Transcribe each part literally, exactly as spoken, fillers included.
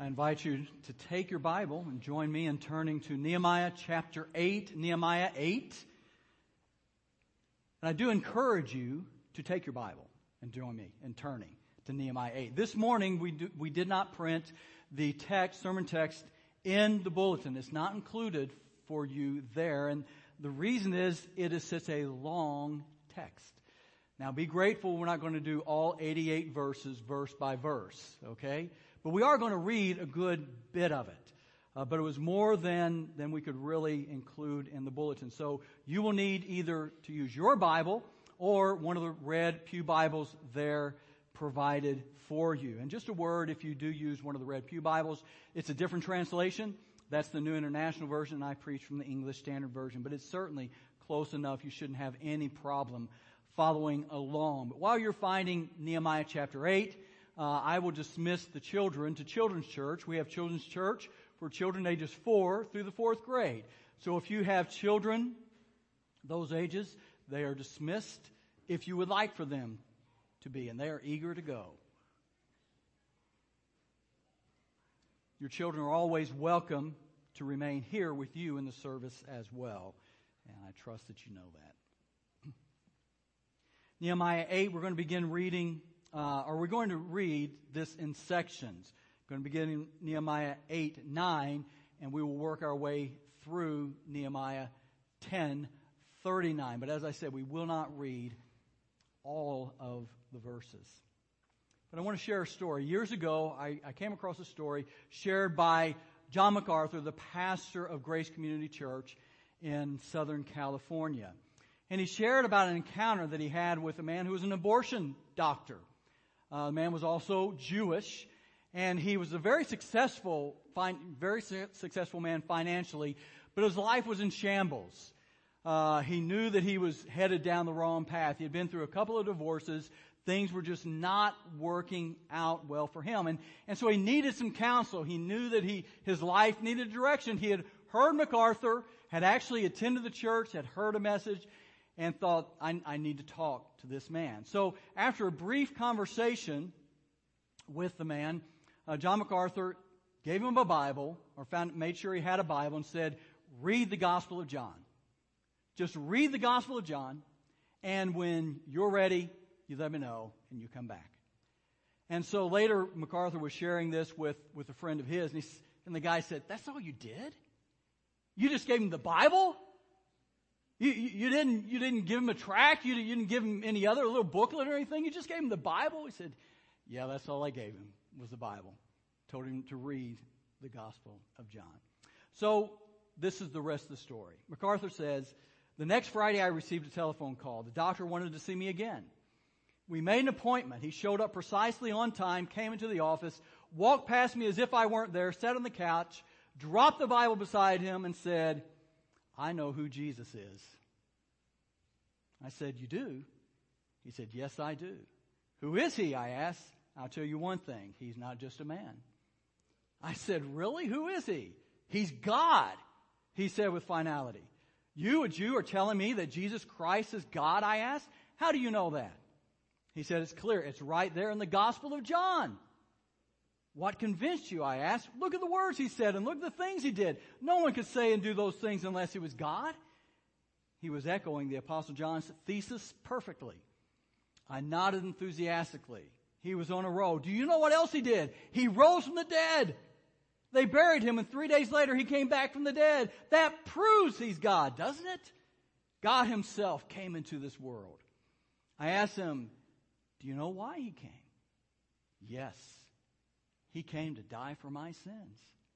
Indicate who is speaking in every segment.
Speaker 1: I invite you to take your Bible and join me in turning to Nehemiah chapter eight, Nehemiah eight. And I do encourage you to take your Bible and join me in turning to Nehemiah eight. This morning we do, we did not print the text, sermon text in the bulletin. It's not included for you there. And the reason is it is such a long text. Now be grateful we're not going to do all eighty-eight verses verse by verse, okay? But we are going to read a good bit of it. Uh, but it was more than, than we could really include in the bulletin. So you will need either to use your Bible or one of the red pew Bibles there provided for you. And just a word, if you do use one of the red pew Bibles, it's a different translation. That's the New International Version, and I preach from the English Standard Version. But it's certainly close enough. You shouldn't have any problem following along. But while you're finding Nehemiah chapter eight, Uh, I will dismiss the children to children's church. We have children's church for children ages four through the fourth grade. So if you have children, those ages, they are dismissed if you would like for them to be, and they are eager to go. Your children are always welcome to remain here with you in the service as well, and I trust that you know that. Nehemiah eight, we're going to begin reading Uh, or we're going to read this in sections. We're going to begin in Nehemiah eight, nine, and we will work our way through Nehemiah ten, thirty-nine. But as I said, we will not read all of the verses. But I want to share a story. Years ago, I, I came across a story shared by John MacArthur, the pastor of Grace Community Church in Southern California. And he shared about an encounter that he had with a man who was an abortion doctor. Uh, the man was also Jewish, and he was a very successful, fin- very su- successful man financially, but his life was in shambles. Uh, he knew that he was headed down the wrong path. He had been through a couple of divorces. Things were just not working out well for him, and and so he needed some counsel. He knew that he his life needed direction. He had heard MacArthur, had actually attended the church, had heard a message, and thought, I, I need to talk to this man. So after a brief conversation with the man, uh, John MacArthur gave him a Bible, or found, made sure he had a Bible, and said, read the Gospel of John. Just read the Gospel of John, and when you're ready, you let me know, and you come back. And so later, MacArthur was sharing this with, with a friend of his, and, he, and the guy said, that's all you did? You just gave him the Bible? You, you, you didn't, you didn't give him a tract. You, you didn't give him any other little booklet or anything. You just gave him the Bible. He said, yeah, that's all I gave him was the Bible. Told him to read the Gospel of John. So this is the rest of the story. MacArthur says, the next Friday I received a telephone call. The doctor wanted to see me again. We made an appointment. He showed up precisely on time, came into the office, walked past me as if I weren't there, sat on the couch, dropped the Bible beside him and said, I know who Jesus is. I said, you do? He said, yes, I do. Who is he? I asked. I'll tell you one thing. He's not just a man. I said, really? Who is he? He's God. He said with finality. You, a Jew, are telling me that Jesus Christ is God, I asked. How do you know that? He said, it's clear. It's right there in the Gospel of John. What convinced you, I asked? Look at the words he said and look at the things he did. No one could say and do those things unless he was God. He was echoing the Apostle John's thesis perfectly. I nodded enthusiastically. He was on a roll. Do you know what else he did? He rose from the dead. They buried him, and three days later he came back from the dead. That proves he's God, doesn't it? God himself came into this world. I asked him, do you know why he came? Yes. He came to die for my sins.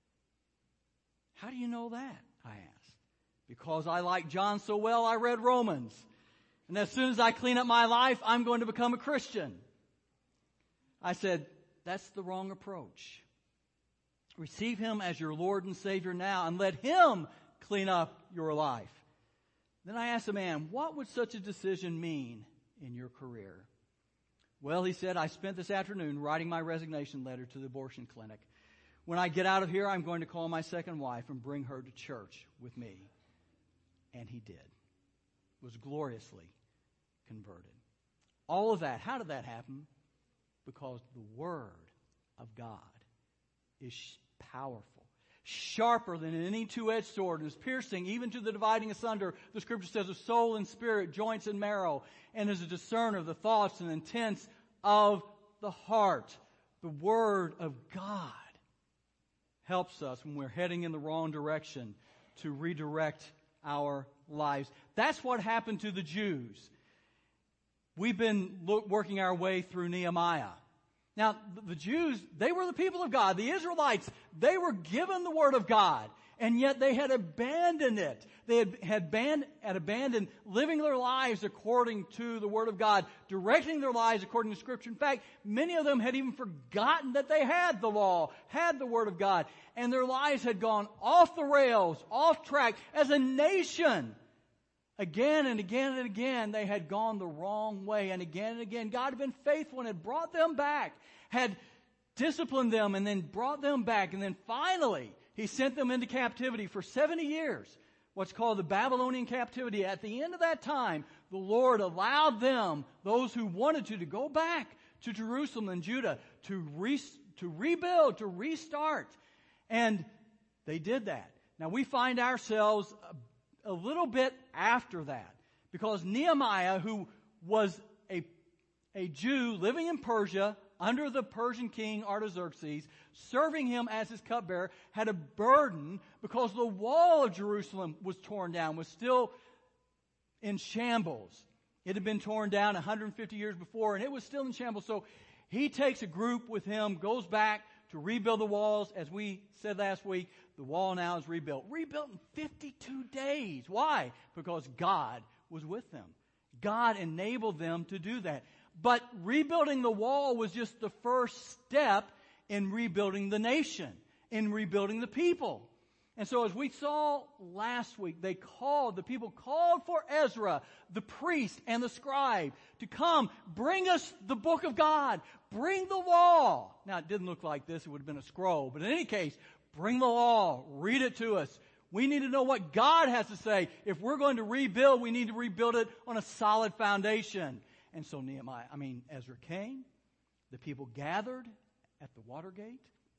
Speaker 1: How do you know that? I asked. Because I like John so well, I read Romans. And as soon as I clean up my life, I'm going to become a Christian. I said, that's the wrong approach. Receive him as your Lord and Savior now and let him clean up your life. Then I asked the man, what would such a decision mean in your career? Well, he said, I spent this afternoon writing my resignation letter to the abortion clinic. When I get out of here, I'm going to call my second wife and bring her to church with me. And he did. Was gloriously converted. All of that, how did that happen? Because the Word of God is powerful, sharper than any two-edged sword, and is piercing even to the dividing asunder, the Scripture says, of soul and spirit, joints and marrow, and is a discerner of the thoughts and intents of the heart. The Word of God helps us when we're heading in the wrong direction to redirect our lives. That's what happened to the Jews. We've been look, working our way through Nehemiah. Now, the Jews, they were the people of God. The Israelites, they were given the Word of God, and yet they had abandoned it. They had, had, banned, had abandoned living their lives according to the Word of God, directing their lives according to Scripture. In fact, many of them had even forgotten that they had the law, had the Word of God, and their lives had gone off the rails, off track as a nation. Again and again and again, they had gone the wrong way. And again and again, God had been faithful and had brought them back, had disciplined them and then brought them back. And then finally, He sent them into captivity for seventy years, what's called the Babylonian captivity. At the end of that time, the Lord allowed them, those who wanted to, to go back to Jerusalem and Judah to, re- to rebuild, to restart. And they did that. Now we find ourselves a little bit after that, because Nehemiah, who was a, a Jew living in Persia under the Persian king Artaxerxes, serving him as his cupbearer, had a burden because the wall of Jerusalem was torn down, was still in shambles. It had been torn down one hundred fifty years before, and it was still in shambles. So he takes a group with him, goes back to rebuild the walls. As we said last week, the wall now is rebuilt. Rebuilt in fifty-two days. Why? Because God was with them. God enabled them to do that. But rebuilding the wall was just the first step in rebuilding the nation, in rebuilding the people. And so as we saw last week, they called, the people called for Ezra, the priest and the scribe, to come, bring us the book of God, bring the law. Now it didn't look like this, it would have been a scroll, but in any case, bring the law, read it to us. We need to know what God has to say. If we're going to rebuild, we need to rebuild it on a solid foundation. And so Nehemiah, I mean, Ezra came, the people gathered at the water gate.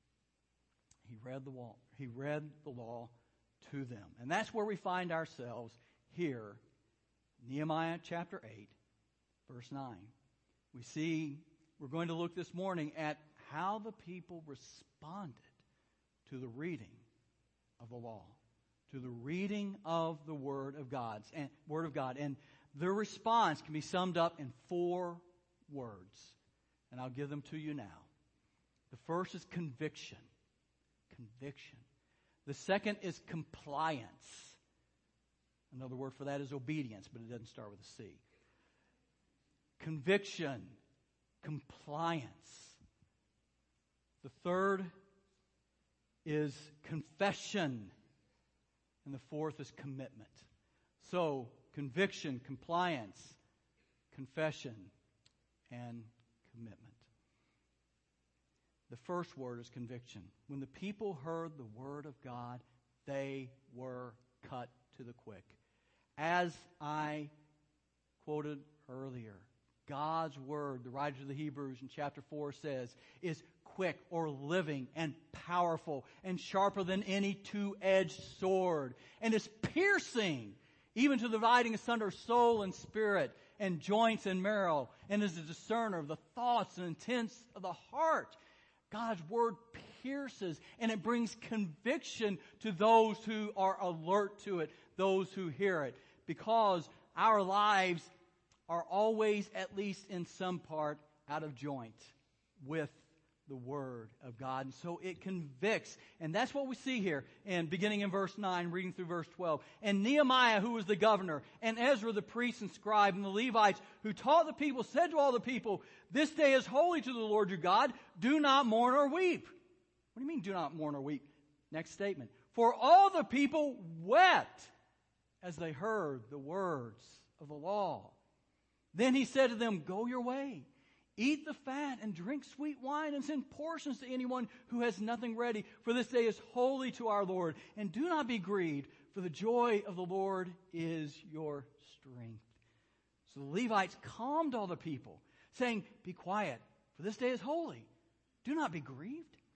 Speaker 1: He read the wall, he read the law to them. And that's where we find ourselves here, Nehemiah chapter eight, verse nine. We see, we're going to look this morning at how the people responded to the reading of the law, to the reading of the Word of God, and Word of God. And their response can be summed up in four words. And I'll give them to you now. The first is conviction. Conviction. The second is compliance. Another word for that is obedience, but it doesn't start with a C. Conviction. Compliance. The third is confession. And the fourth is commitment. So, conviction, compliance, confession, and commitment. The first word is conviction. When the people heard the word of God, they were cut to the quick. As I quoted earlier, God's word, the writer of the Hebrews in chapter four says, is quick or living and powerful and sharper than any two-edged sword, and is piercing even to the dividing asunder soul and spirit and joints and marrow, and is a discerner of the thoughts and intents of the heart. God's word pierces, and it brings conviction to those who are alert to it, those who hear it, because our lives are always, at least in some part, out of joint with the Word of God. And so it convicts. And that's what we see here, and beginning in verse nine, reading through verse twelve. And Nehemiah, who was the governor, and Ezra, the priest and scribe, and the Levites, who taught the people, said to all the people, "This day is holy to the Lord your God. Do not mourn or weep." What do you mean, do not mourn or weep? Next statement. For all the people wept as they heard the words of the law. Then he said to them, "Go your way. Eat the fat and drink sweet wine and send portions to anyone who has nothing ready. For this day is holy to our Lord. And do not be grieved, for the joy of the Lord is your strength." So the Levites calmed all the people, saying, "Be quiet, for this day is holy. Do not be grieved.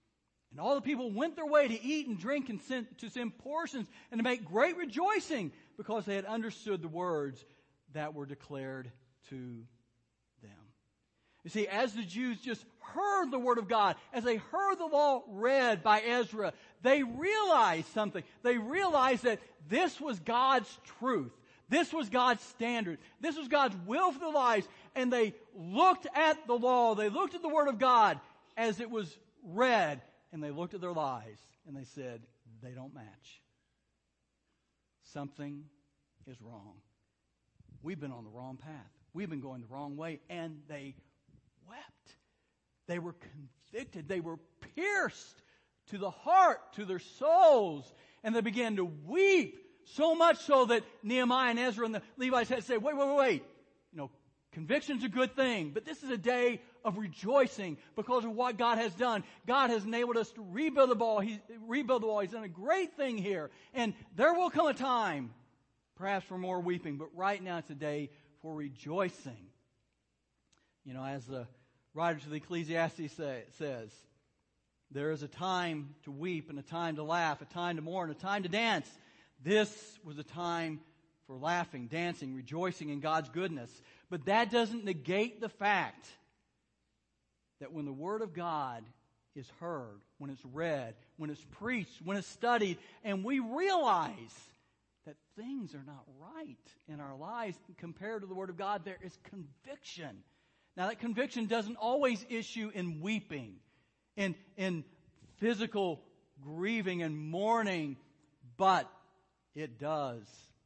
Speaker 1: And all the people went their way to eat and drink and send, to send portions and to make great rejoicing because they had understood the words that were declared to them. You see, as the Jews just heard the Word of God, as they heard the law read by Ezra, they realized something. They realized that this was God's truth. This was God's standard. This was God's will for their lives. And they looked at the law. They looked at the Word of God as it was read. And they looked at their lives and they said, they don't match. Something is wrong. We've been on the wrong path. We've been going the wrong way. And they wept. They were convicted. They were pierced to the heart, to their souls. And they began to weep, so much so that Nehemiah and Ezra and the Levites had to say, wait, wait, wait, wait. You know, conviction's a good thing, but this is a day of rejoicing because of what God has done. God has enabled us to rebuild the wall. He's rebuild the wall. He's done a great thing here. And there will come a time, perhaps for more weeping, but right now it's a day for rejoicing. You know, as the writer to the Ecclesiastes say, says, there is a time to weep and a time to laugh, a time to mourn, a time to dance. This was a time for laughing, dancing, rejoicing in God's goodness. But that doesn't negate the fact that when the Word of God is heard, when it's read, when it's preached, when it's studied, and we realize that things are not right in our lives compared to the Word of God, there is conviction. Now that conviction doesn't always issue in weeping, in, in physical grieving and mourning, but it does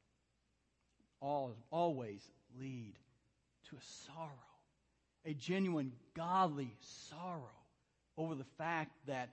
Speaker 1: always lead to a sorrow. A genuine, godly sorrow over the fact that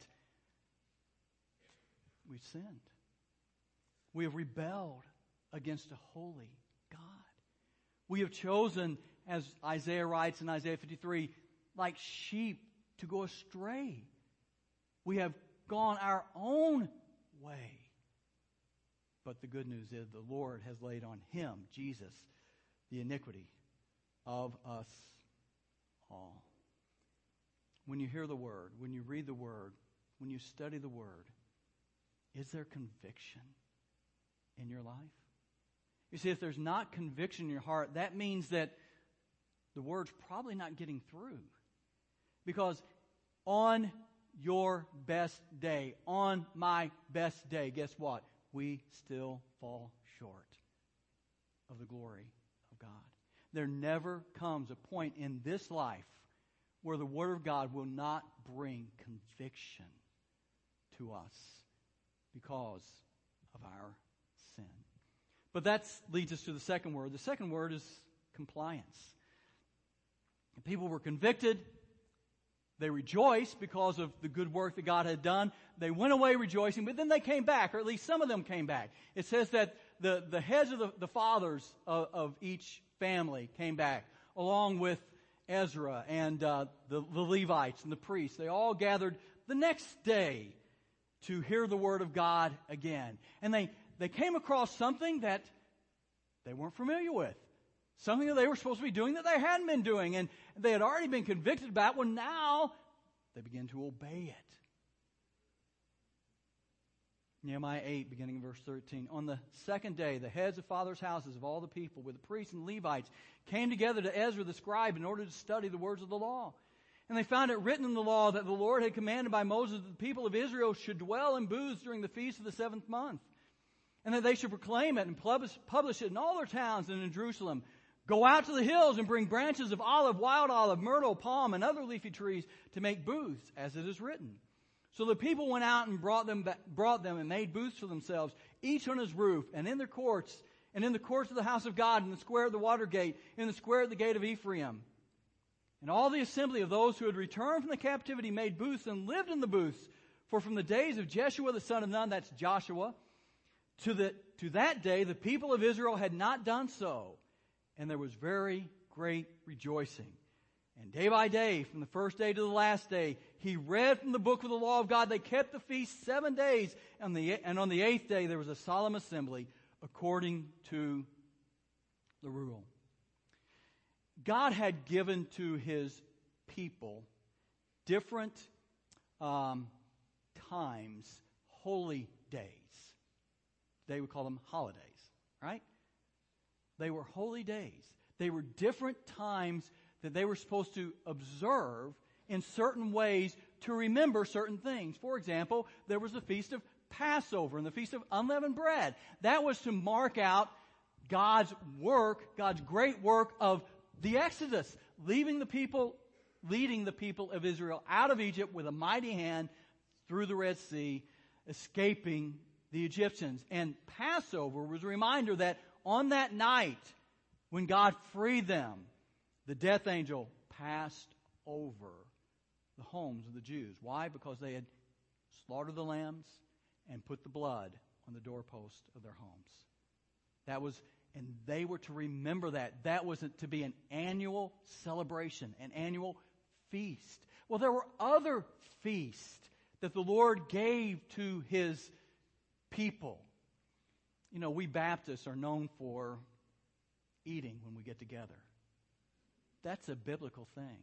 Speaker 1: we've sinned. We have rebelled against a holy God. We have chosen, as Isaiah writes in Isaiah fifty-three, like sheep to go astray. We have gone our own way. But the good news is the Lord has laid on Him, Jesus, the iniquity of us all. When you hear the Word, when you read the Word, when you study the Word, is there conviction in your life? You see, if there's not conviction in your heart, that means that the Word's probably not getting through. Because on your best day, on my best day, guess what? We still fall short of the glory of God. There never comes a point in this life where the Word of God will not bring conviction to us because of our sin. But that leads us to the second word. The second word is compliance. The people were convicted. They rejoiced because of the good work that God had done. They went away rejoicing, but then they came back, or at least some of them came back. It says that the, the heads of the, the fathers of, of each family came back, along with Ezra and uh, the, the Levites and the priests. They all gathered the next day to hear the Word of God again. And they, they came across something that they weren't familiar with. Something that they were supposed to be doing that they hadn't been doing. And they had already been convicted about. Well, now they begin to obey it. Nehemiah eight, beginning in verse thirteen. On the second day, the heads of fathers' houses of all the people, with the priests and Levites, came together to Ezra the scribe in order to study the words of the law. And they found it written in the law that the Lord had commanded by Moses that the people of Israel should dwell in booths during the feast of the seventh month, and that they should proclaim it and publish it in all their towns and in Jerusalem. Go out to the hills and bring branches of olive, wild olive, myrtle, palm, and other leafy trees to make booths, as it is written. So the people went out and brought them, brought them and made booths for themselves, each on his roof, and in their courts, and in the courts of the house of God, in the square of the water gate, in the square of the gate of Ephraim. And all the assembly of those who had returned from the captivity made booths and lived in the booths. For from the days of Jeshua the son of Nun, that's Joshua, to, the, to that day the people of Israel had not done so. And there was very great rejoicing. And day by day, from the first day to the last day, he read from the book of the law of God. They kept the feast seven days. And, the, and on the eighth day, there was a solemn assembly according to the rule. God had given to His people different um, times, holy days. Today we call them holidays, right? They were holy days. They were different times that they were supposed to observe in certain ways to remember certain things. For example, there was the Feast of Passover and the Feast of Unleavened Bread. That was to mark out God's work, God's great work of the Exodus, leaving the people, leading the people of Israel out of Egypt with a mighty hand through the Red Sea, escaping the Egyptians. And Passover was a reminder that on that night, when God freed them, the death angel passed over the homes of the Jews. Why? Because they had slaughtered the lambs and put the blood on the doorpost of their homes. That was, and they were to remember that. That was to be an annual celebration, an annual feast. Well, there were other feasts that the Lord gave to His people. You know, we Baptists are known for eating when we get together. That's a biblical thing.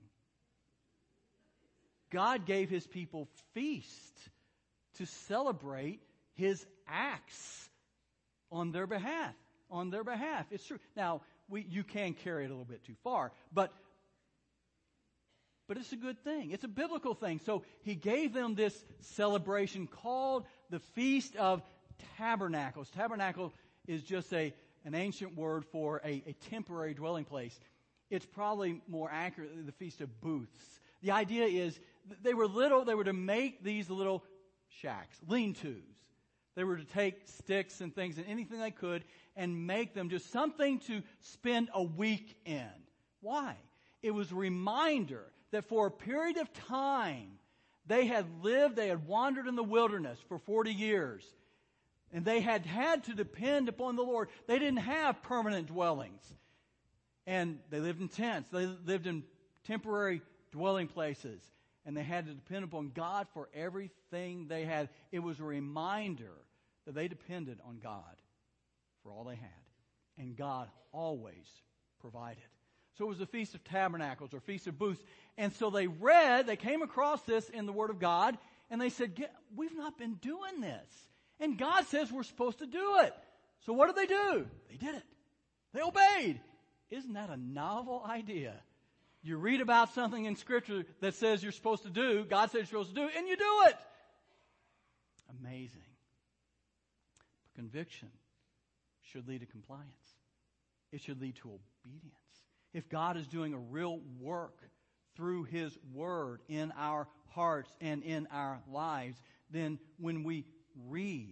Speaker 1: God gave His people feasts to celebrate His acts on their behalf. On their behalf. It's true. Now, we, you can carry it a little bit too far, but But it's a good thing. It's a biblical thing. So He gave them this celebration called the Feast of Tabernacles. Tabernacle is just a an ancient word for a, a temporary dwelling place. It's probably more accurately the Feast of Booths. The idea is they were little, they were to make these little shacks, lean-tos. They were to take sticks and things and anything they could and make them just something to spend a week in. Why? It was a reminder that for a period of time, they had lived, they had wandered in the wilderness for forty years. And they had had to depend upon the Lord. They didn't have permanent dwellings. And they lived in tents. They lived in temporary dwelling places. And they had to depend upon God for everything they had. It was a reminder that they depended on God for all they had. And God always provided. So it was the Feast of Tabernacles or Feast of Booths. And so they read, they came across this in the Word of God, and they said, we've not been doing this. And God says we're supposed to do it. So what did they do? They did it. They obeyed. Isn't that a novel idea? You read about something in Scripture that says you're supposed to do, God says you're supposed to do, and you do it. Amazing. But conviction should lead to compliance. It should lead to obedience. If God is doing a real work through His Word in our hearts and in our lives, then when we read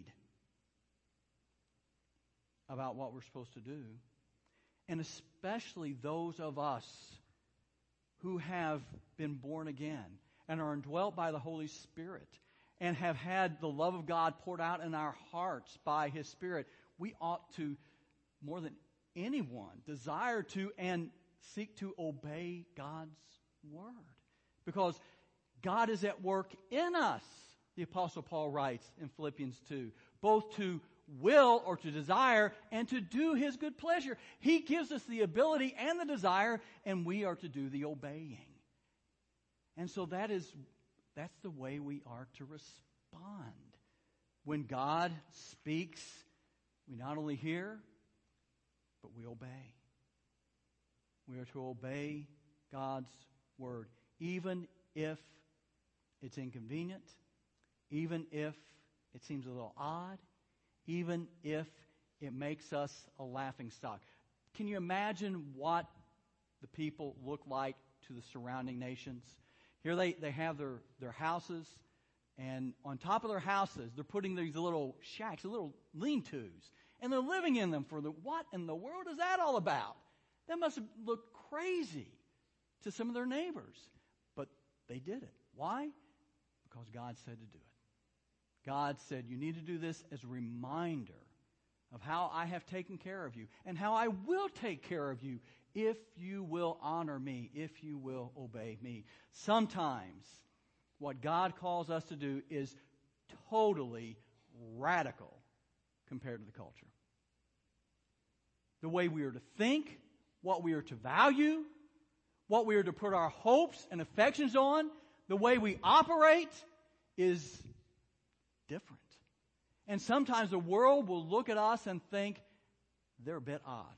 Speaker 1: about what we're supposed to do, and especially those of us who have been born again and are indwelt by the Holy Spirit and have had the love of God poured out in our hearts by His Spirit, we ought to, more than anyone, desire to and seek to obey God's Word. Because God is at work in us, the Apostle Paul writes in Philippians two, both to will or to desire and to do His good pleasure. He gives us the ability and the desire, and we are to do the obeying. And so that is, that's the way we are to respond. When God speaks, we not only hear, but we obey. We are to obey God's Word, even if it's inconvenient, even if it seems a little odd, even if it makes us a laughing stock. Can you imagine what the people look like to the surrounding nations? Here they, they have their, their houses, and on top of their houses, they're putting these little shacks, little lean-tos, and they're living in them for the, what in the world is that all about? That must have looked crazy to some of their neighbors. But they did it. Why? Because God said to do it. God said, you need to do this as a reminder of how I have taken care of you and how I will take care of you if you will honor me, if you will obey me. Sometimes what God calls us to do is totally radical compared to the culture. The way we are to think, what we are to value, what we are to put our hopes and affections on, the way we operate is different. And sometimes the world will look at us and think they're a bit odd.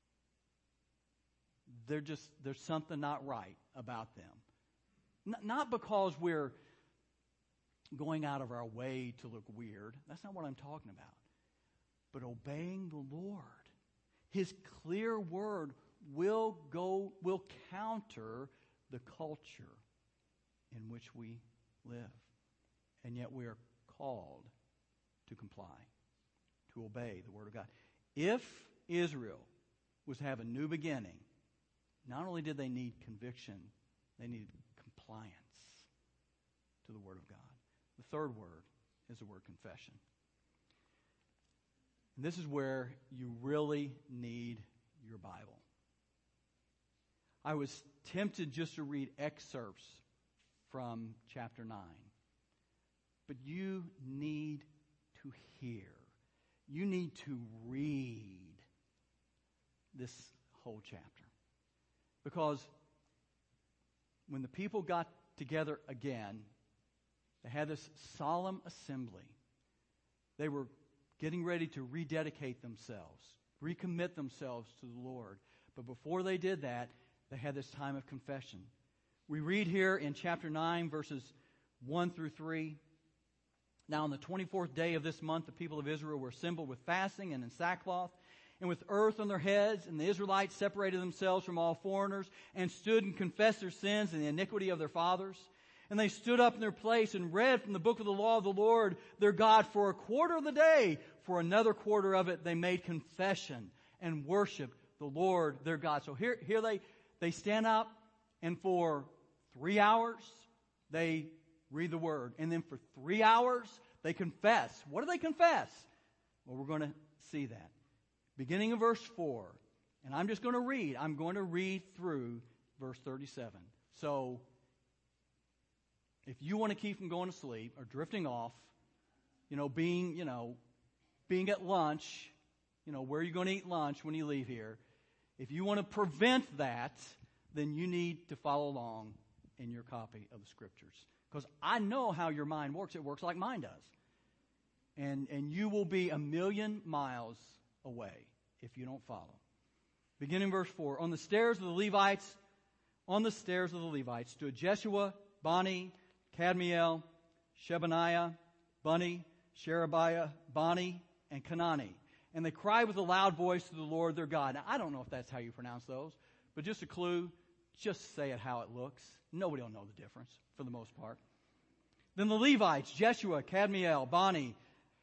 Speaker 1: They're just, there's something not right about them. N- not because we're going out of our way to look weird. That's not what I'm talking about. But obeying the Lord. His clear word will go, will counter the culture in which we live. And yet we are called to comply, to obey the word of God. If Israel was to have a new beginning, not only did they need conviction, they needed compliance to the word of God. The third word is the word confession. And this is where you really need your Bible. I was tempted just to read excerpts from chapter nine. But you need to hear. You need to read this whole chapter. Because when the people got together again, they had this solemn assembly. They were getting ready to rededicate themselves, recommit themselves to the Lord. But before they did that, they had this time of confession. We read here in chapter nine, verses one through three. Now on the twenty-fourth day of this month, the people of Israel were assembled with fasting and in sackcloth and with earth on their heads. And the Israelites separated themselves from all foreigners and stood and confessed their sins and the iniquity of their fathers. And they stood up in their place and read from the book of the law of the Lord their God for a quarter of the day. For another quarter of it, they made confession and worshiped the Lord their God. So here, here they, they stand up, and for three hours, they read the word. And then for three hours, they confess. What do they confess? Well, we're going to see that. Beginning of verse four. And I'm just going to read. I'm going to read through verse thirty-seven. So, if you want to keep from going to sleep or drifting off, you know, being, you know, being at lunch, you know, where are you going to eat lunch when you leave here? If you want to prevent that, then you need to follow along in your copy of the Scriptures. Because I know how your mind works. It works like mine does. And, and you will be a million miles away if you don't follow. Beginning verse four. On the stairs of the Levites, on the stairs of the Levites stood Jeshua, Bani, Kadmiel, Shebaniah, Bunni, Sherebiah, Bani, and Kanani. And they cried with a loud voice to the Lord their God. Now, I don't know if that's how you pronounce those, but just a clue, just say it how it looks. Nobody will know the difference for the most part. Then the Levites, Jeshua, Kadmiel, Bani,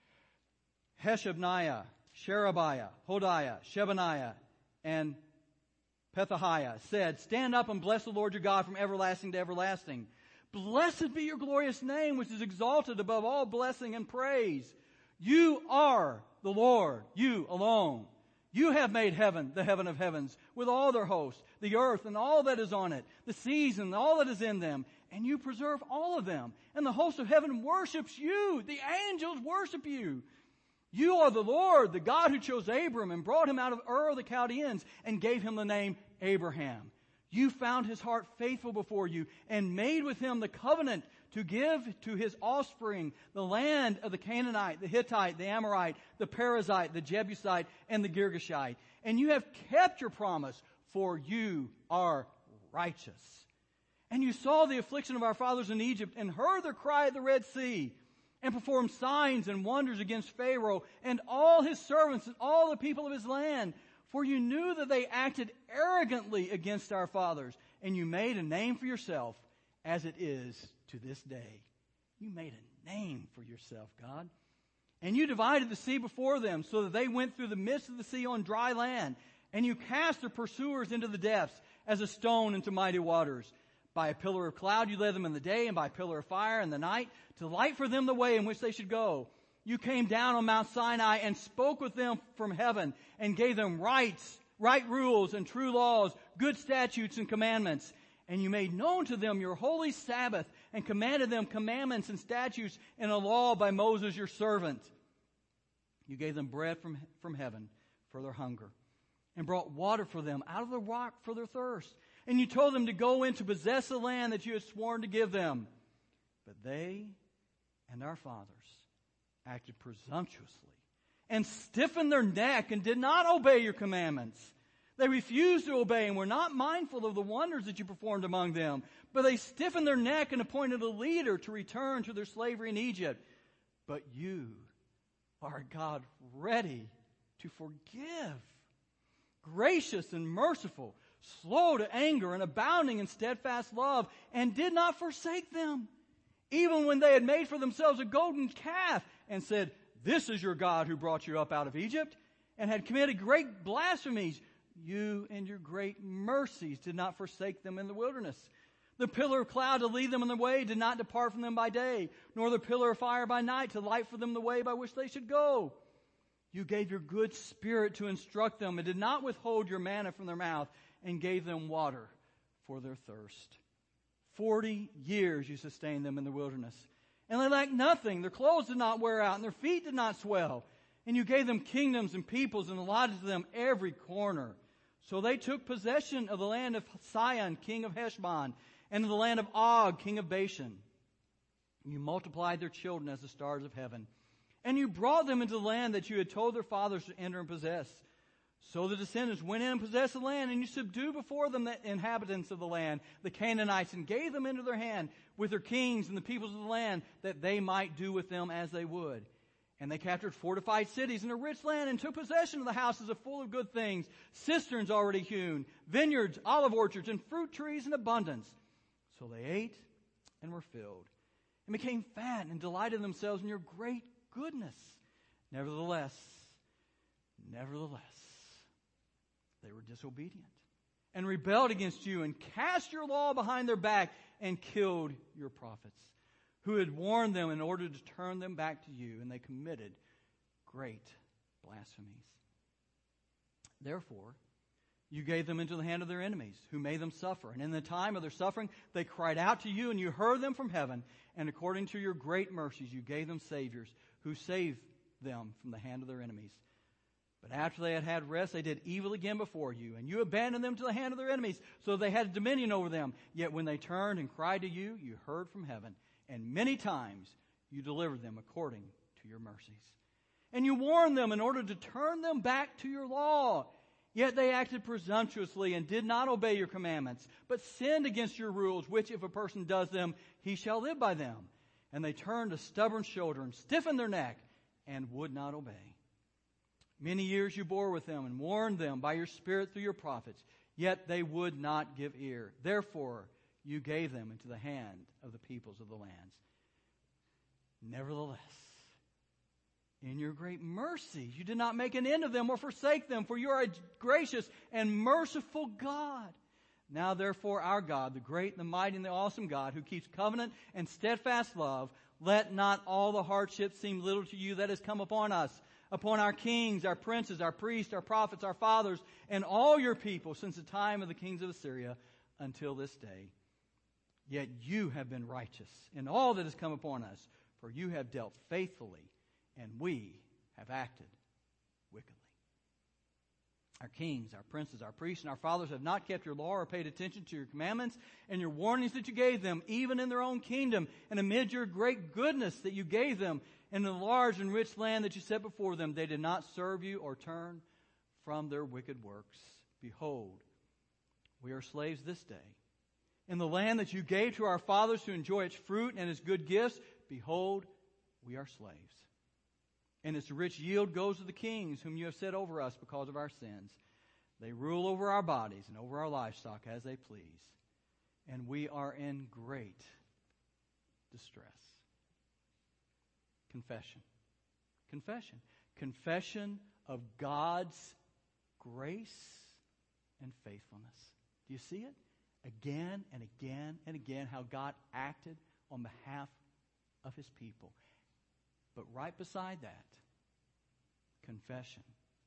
Speaker 1: Heshabniah, Sherebiah, Hodiah, Shebaniah, and Pethahiah said, Stand up and bless the Lord your God from everlasting to everlasting. Blessed be your glorious name, which is exalted above all blessing and praise. You are the Lord, you alone. You have made heaven, the heaven of heavens, with all their hosts, the earth and all that is on it, the seas and all that is in them, and you preserve all of them. And the host of heaven worships you. The angels worship you. You are the Lord, the God who chose Abram and brought him out of Ur of the Chaldeans and gave him the name Abraham. You found his heart faithful before you and made with him the covenant to give to his offspring the land of the Canaanite, the Hittite, the Amorite, the Perizzite, the Jebusite, and the Girgashite. And you have kept your promise, for you are righteous. And you saw the affliction of our fathers in Egypt and heard their cry at the Red Sea, and performed signs and wonders against Pharaoh and all his servants and all the people of his land. For you knew that they acted arrogantly against our fathers, and you made a name for yourself as it is to this day. You made a name for yourself, God. And you divided the sea before them so that they went through the midst of the sea on dry land. And you cast their pursuers into the depths as a stone into mighty waters. By a pillar of cloud you led them in the day, and by a pillar of fire in the night, to light for them the way in which they should go. You came down on Mount Sinai and spoke with them from heaven, and gave them rights, right rules and true laws, good statutes and commandments. And you made known to them your holy Sabbath, and commanded them commandments and statutes and a law by Moses your servant. You gave them bread from, from heaven for their hunger, and brought water for them out of the rock for their thirst. And you told them to go in to possess the land that you had sworn to give them. But they and our fathers acted presumptuously and stiffened their neck and did not obey your commandments. They refused to obey and were not mindful of the wonders that you performed among them, but they stiffened their neck and appointed a leader to return to their slavery in Egypt. But you are a God ready to forgive, gracious and merciful, slow to anger and abounding in steadfast love, and did not forsake them, even when they had made for themselves a golden calf and said, "This is your God who brought you up out of Egypt," and had committed great blasphemies. You and your great mercies did not forsake them in the wilderness. The pillar of cloud to lead them on the way did not depart from them by day, nor the pillar of fire by night to light for them the way by which they should go. You gave your good spirit to instruct them and did not withhold your manna from their mouth, and gave them water for their thirst. Forty years you sustained them in the wilderness, and they lacked nothing. Their clothes did not wear out, and their feet did not swell. And you gave them kingdoms and peoples and allotted to them every corner. So they took possession of the land of Sihon, king of Heshbon, and of the land of Og, king of Bashan. You multiplied their children as the stars of heaven. And you brought them into the land that you had told their fathers to enter and possess. So the descendants went in and possessed the land, and you subdued before them the inhabitants of the land, the Canaanites, and gave them into their hand with their kings and the peoples of the land, that they might do with them as they would. And they captured fortified cities and a rich land, and took possession of the houses of full of good things, cisterns already hewn, vineyards, olive orchards, and fruit trees in abundance. So they ate and were filled, and became fat, and delighted themselves in your great goodness. Nevertheless, nevertheless, they were disobedient, and rebelled against you, and cast your law behind their back, and killed your prophets, who had warned them in order to turn them back to you, and they committed great blasphemies. Therefore, you gave them into the hand of their enemies, who made them suffer. And in the time of their suffering, they cried out to you, and you heard them from heaven. And according to your great mercies, you gave them saviors, who saved them from the hand of their enemies. But after they had had rest, they did evil again before you, and you abandoned them to the hand of their enemies, so they had dominion over them. Yet when they turned and cried to you, you heard from heaven, and many times you delivered them according to your mercies. And you warned them in order to turn them back to your law. Yet they acted presumptuously and did not obey your commandments, but sinned against your rules, which if a person does them, he shall live by them. And they turned a stubborn shoulder and stiffened their neck and would not obey. Many years you bore with them and warned them by your Spirit through your prophets, yet they would not give ear. Therefore, you gave them into the hand of the peoples of the lands. Nevertheless, in your great mercy, you did not make an end of them or forsake them, for you are a gracious and merciful God. Now, therefore, our God, the great and the mighty and the awesome God, who keeps covenant and steadfast love, let not all the hardship seem little to you that has come upon us, upon our kings, our princes, our priests, our prophets, our fathers, and all your people since the time of the kings of Assyria until this day. Yet you have been righteous in all that has come upon us, for you have dealt faithfully, and we have acted wickedly. Our kings, our princes, our priests, and our fathers have not kept your law or paid attention to your commandments and your warnings that you gave them, even in their own kingdom, and amid your great goodness that you gave them, and in the large and rich land that you set before them, they did not serve you or turn from their wicked works. Behold, we are slaves this day. In the land that you gave to our fathers to enjoy its fruit and its good gifts, behold, we are slaves. And its rich yield goes to the kings whom you have set over us because of our sins. They rule over our bodies and over our livestock as they please. And we are in great distress. Confession. Confession. Confession of God's grace and faithfulness. Do you see it? Again and again and again, how God acted on behalf of his people. But right beside that, confession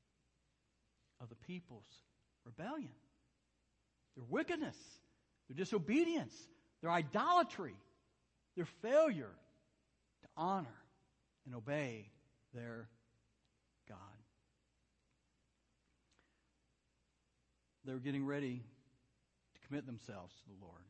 Speaker 1: of the people's rebellion, their wickedness, their disobedience, their idolatry, their failure to honor and obey their God. They were getting ready to commit themselves to the Lord.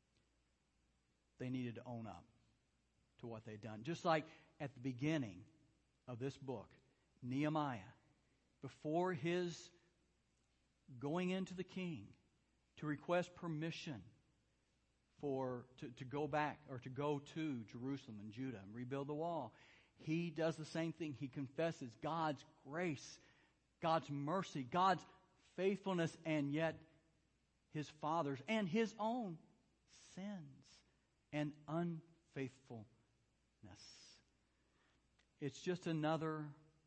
Speaker 1: They needed to own up to what they'd done. Just like at the beginning, of this book, Nehemiah, before his going into the king to request permission for to, to go back or to go to Jerusalem and Judah and rebuild the wall, he does the same thing. He confesses God's grace, God's mercy, God's faithfulness, and yet his father's and his own sins and unfaithfulness. It's just another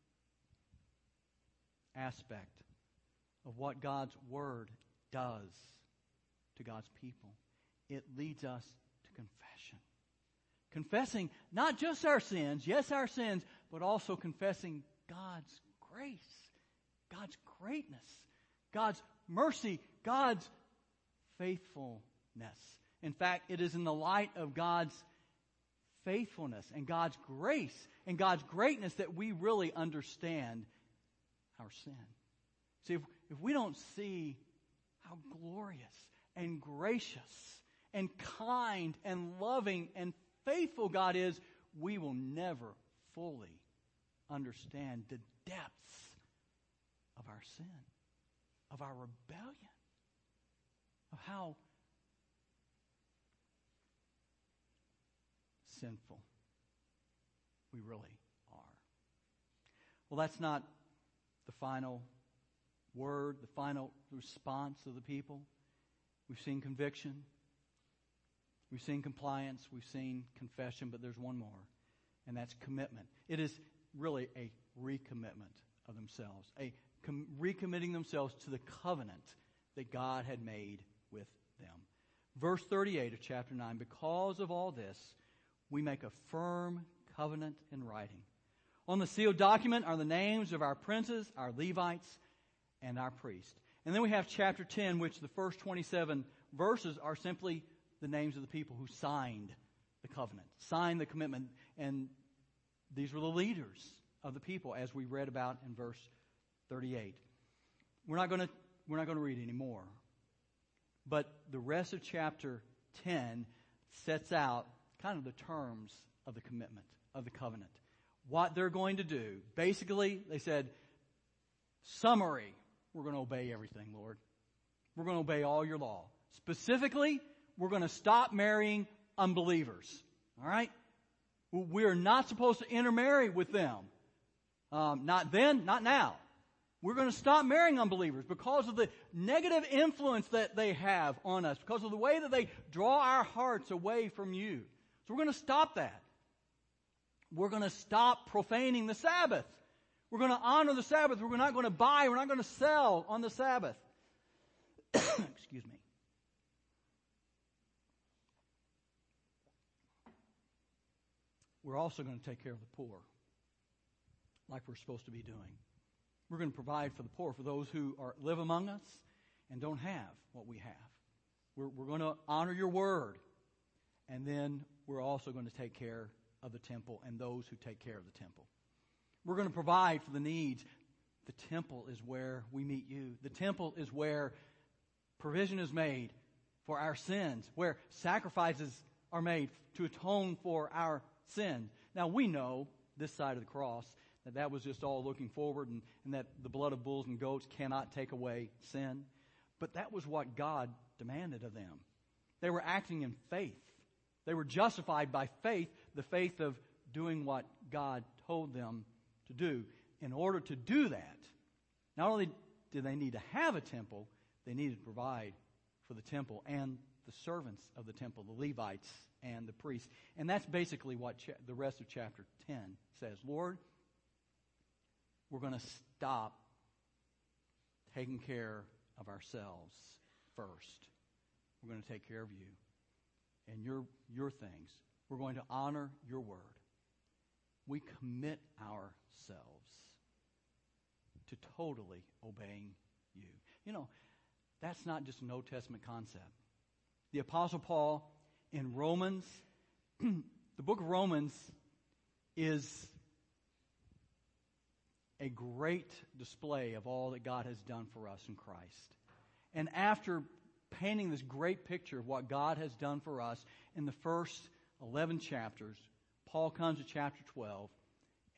Speaker 1: aspect of what God's Word does to God's people. It leads us to confession. Confessing not just our sins, yes, our sins, but also confessing God's grace, God's greatness, God's mercy, God's faithfulness. In fact, it is in the light of God's faithfulness and God's grace and God's greatness that we really understand our sin. See, if, if we don't see how glorious and gracious and kind and loving and faithful God is, we will never fully understand the depths of our sin, of our rebellion, of how sinful we really are. Well, that's not the final word, the final response of the people. We've seen conviction. We've seen compliance. We've seen confession, but there's one more, and that's commitment. It is really a recommitment of themselves, a com- recommitting themselves to the covenant that God had made with them. Verse thirty-eight of chapter nine, because of all this, we make a firm covenant in writing. On the sealed document are the names of our princes, our Levites, and our priests. And then we have chapter ten, which the first twenty-seven verses are simply the names of the people who signed the covenant, signed the commitment. And these were the leaders of the people, as we read about in verse thirty-eight. We're not going to, we're not going to read anymore. But the rest of chapter ten sets out kind of the terms of the commitment, of the covenant. What they're going to do. Basically, they said, summary, we're going to obey everything, Lord. We're going to obey all your law. Specifically, we're going to stop marrying unbelievers. All right? We're not supposed to intermarry with them. Um, not then, not now. We're going to stop marrying unbelievers because of the negative influence that they have on us, because of the way that they draw our hearts away from you. So we're going to stop that. We're going to stop profaning the Sabbath. We're going to honor the Sabbath. We're not going to buy. We're not going to sell on the Sabbath. Excuse me. We're also going to take care of the poor, like we're supposed to be doing. We're going to provide for the poor, for those who are live among us and don't have what we have. We're, we're going to honor your word. And then we're also going to take care of the temple and those who take care of the temple. We're going to provide for the needs. The temple is where we meet you. The temple is where provision is made for our sins, where sacrifices are made to atone for our sin. Now, we know this side of the cross that that was just all looking forward, and, and that the blood of bulls and goats cannot take away sin. But that was what God demanded of them. They were acting in faith. They were justified by faith, the faith of doing what God told them to do. In order to do that, not only did they need to have a temple, they needed to provide for the temple and the servants of the temple, the Levites and the priests. And that's basically what cha- the rest of chapter ten says. Lord, we're going to stop taking care of ourselves first. We're going to take care of you and your your things. We're going to honor your word. We commit ourselves to totally obeying you. You know, that's not just an Old Testament concept. The Apostle Paul in Romans, the book of Romans is a great display of all that God has done for us in Christ. And after painting this great picture of what God has done for us in the first eleven chapters, Paul comes to chapter twelve,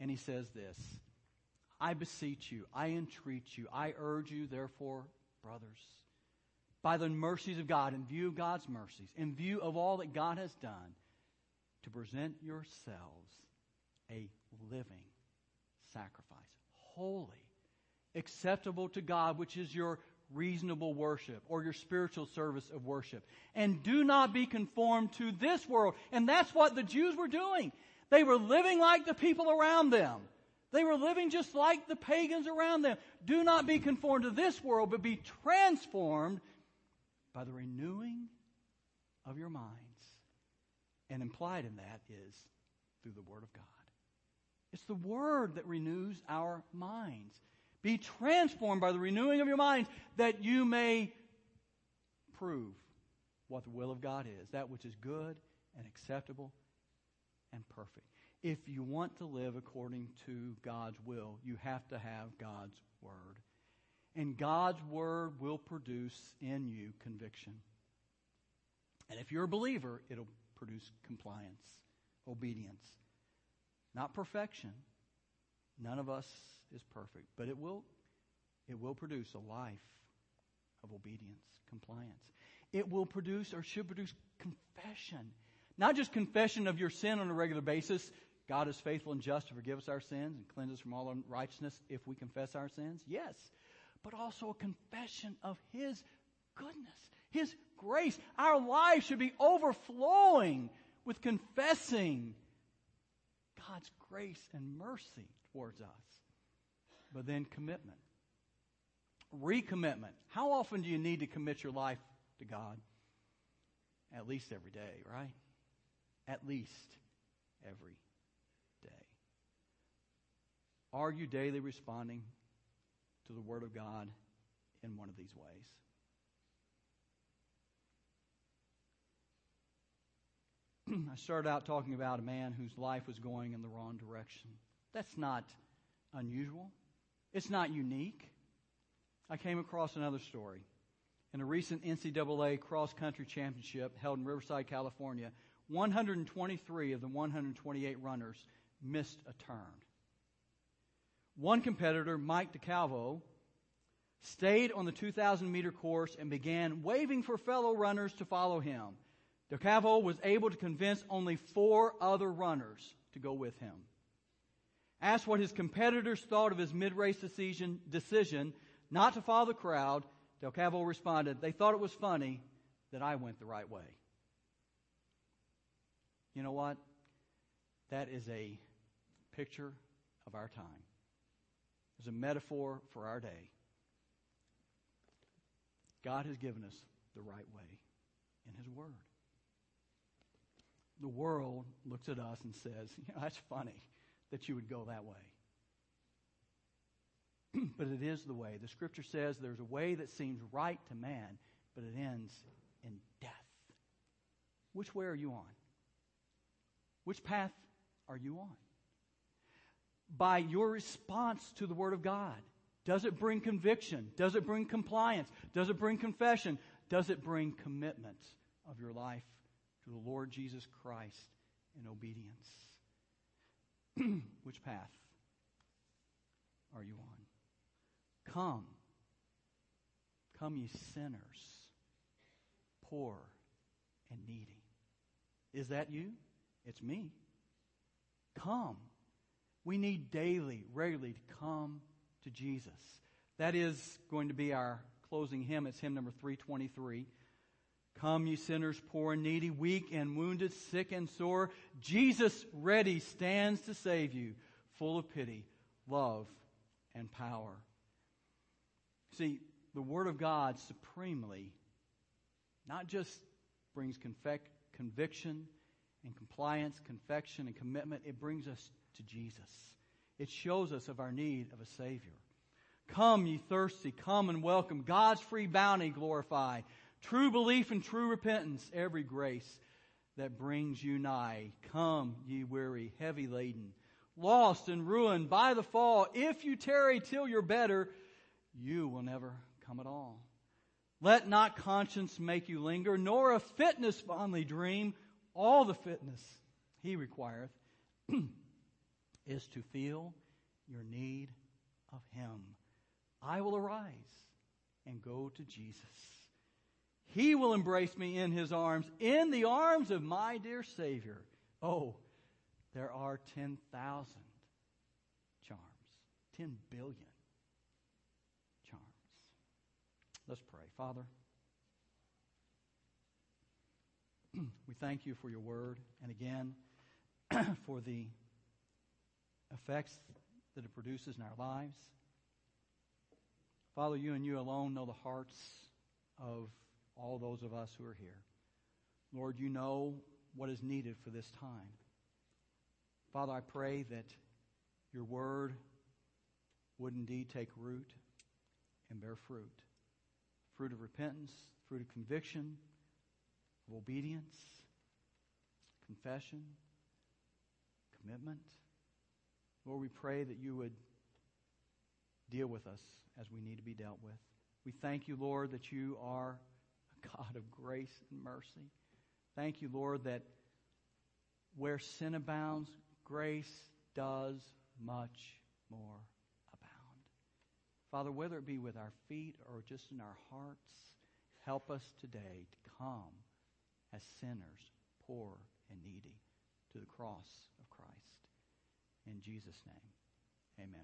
Speaker 1: And he says this, I beseech you, I entreat you, I urge you, therefore, brothers, by the mercies of God, in view of God's mercies, in view of all that God has done, to present yourselves a living sacrifice, holy, acceptable to God, which is your reasonable worship or your spiritual service of worship. And do not be conformed to this world. And that's what the Jews were doing. They were living like the people around them. They were living just like the pagans around them. Do not be conformed to this world, but be transformed by the renewing of your minds. And implied in that is through the Word of God. It's the Word that renews our minds. Be transformed by the renewing of your minds, that you may prove what the will of God is, that which is good and acceptable and perfect. If you want to live according to God's will, you have to have God's Word. And God's Word will produce in you conviction. And if you're a believer, it'll produce compliance, obedience. Not perfection. None of us is perfect, but it will, it will produce a life of obedience, compliance. It will produce or should produce confession. Not just confession of your sin on a regular basis. God is faithful and just to forgive us our sins and cleanse us from all unrighteousness if we confess our sins. Yes. But also a confession of His goodness, His grace. Our life should be overflowing with confessing God's grace and mercy towards us. But then commitment. Recommitment. How often do you need to commit your life to God? At least every day, right? At least every day. Are you daily responding to the Word of God in one of these ways? I started out talking about a man whose life was going in the wrong direction. That's not unusual. It's not unique. I came across another story. In a recent N C double A cross-country championship held in Riverside, California, one hundred twenty-three of the one hundred twenty-eight runners missed a turn. One competitor, Mike DeCalvo, stayed on the two thousand meter course and began waving for fellow runners to follow him. DeCalvo was able to convince only four other runners to go with him. Asked what his competitors thought of his mid-race decision, decision not to follow the crowd, DeCalvo responded, they thought it was funny that I went the right way. You know what? That is a picture of our time. It's a metaphor for our day. God has given us the right way in His Word. The world looks at us and says, you know, that's funny that you would go that way. But it is the way. The Scripture says there's a way that seems right to man, but it ends in death. Which way are you on? Which path are you on? By your response to the Word of God. Does it bring conviction? Does it bring compliance? Does it bring confession? Does it bring commitment of your life to the Lord Jesus Christ in obedience? Which path are you on? Come. Come, ye sinners, poor and needy. Is that you? It's me. Come. We need daily, regularly to come to Jesus. That is going to be our closing hymn. It's hymn number three twenty-three. Come, ye sinners, poor and needy, weak and wounded, sick and sore. Jesus ready stands to save you, full of pity, love, and power. See, the Word of God supremely not just brings convic- conviction and compliance, confection, and commitment. It brings us to Jesus. It shows us of our need of a Savior. Come, ye thirsty, come and welcome. God's free bounty glorify. True belief and true repentance, every grace that brings you nigh. Come, ye weary, heavy laden, lost and ruined by the fall. If you tarry till you're better, you will never come at all. Let not conscience make you linger, nor of fitness fondly dream. All the fitness He requireth is to feel your need of Him. I will arise and go to Jesus. He will embrace me in His arms, in the arms of my dear Savior. Oh, there are ten thousand charms, ten billion charms. Let's pray. Father, we thank You for Your word, and again, for the effects that it produces in our lives. Father, You and You alone know the hearts of all those of us who are here. Lord, You know what is needed for this time. Father, I pray that Your word would indeed take root and bear fruit. Fruit of repentance, fruit of conviction, of obedience, confession, commitment. Lord, we pray that You would deal with us as we need to be dealt with. We thank You, Lord, that You are a God of grace and mercy. Thank You, Lord, that where sin abounds, grace does much more abound. Father, whether it be with our feet or just in our hearts, help us today to come as sinners, poor and needy, to the cross of Christ. In Jesus' name, amen.